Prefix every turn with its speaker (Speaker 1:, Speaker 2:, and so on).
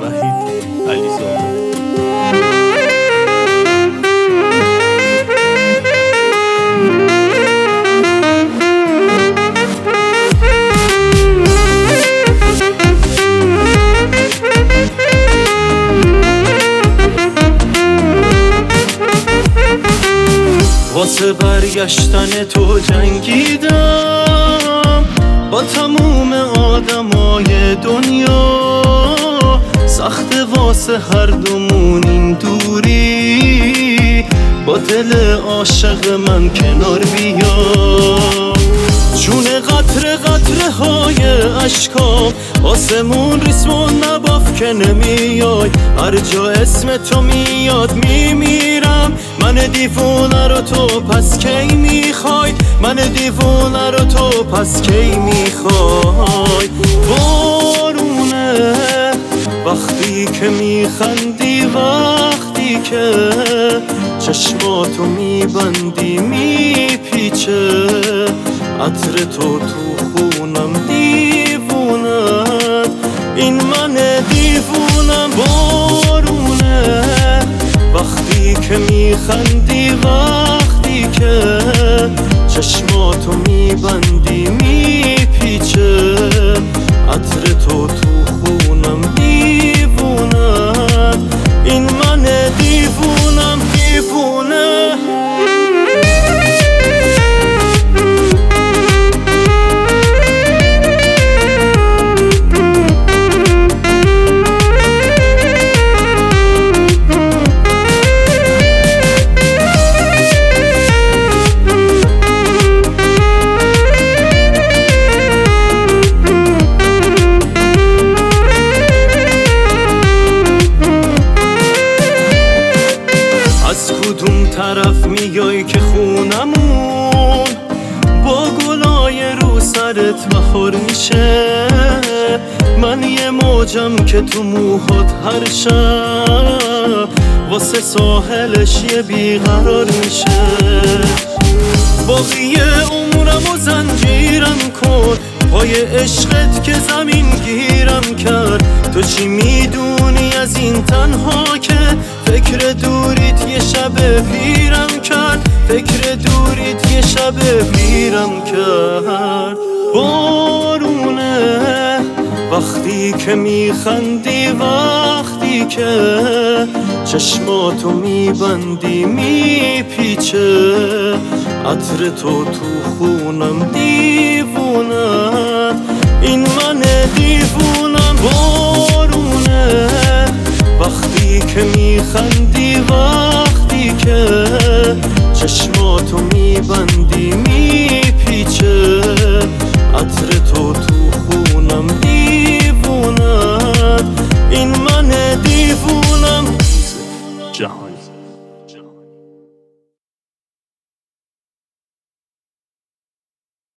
Speaker 1: وحید علیزاده. واسه برگشتن تو جنگیدم با تموم آدمای دنیا، سخت واسه هر دومون این دوری، با دل عاشق من کنار بیا. چون قطره قطره های اشکام آسمون ریسمون نباف که نمیای، هر جا اسم تو میاد میمیرم. من دیوونه رو تو پس کی میخوای، من دیوونه رو تو پس کی میخوای. بارونه وقتی که میخندی، وقتی که چشماتو میبندی میپیچه عطر تو خونم، دیوونت این من دیوونم. بارونه وقتی که میخندی، وقتی که چشماتو میبندی میپیچه عطر تو خونم، دیوونت این من دیوونم. دیوونه طرف میای که خونمون با گلای رو سرت بهار میشه. من یه موجم که تو موهات هر شب واسه ساحلش یه بیقرار میشه. باقی عمرم و زنجیرم کن پای عشقت که زمین گیرم کرد. تو چی میدونی از این تنها که فکر دوریت یه شب پیرم کرد، فکر دوریت یه شب پیرم کرد. بارونه وقتی که میخندی، وقتی که چشماتو میبندی میپیچه عطر تو خونم، دیوونت این من دیوونم. بارونه وقتی که میخندی، وقتی که چشماتو میبندی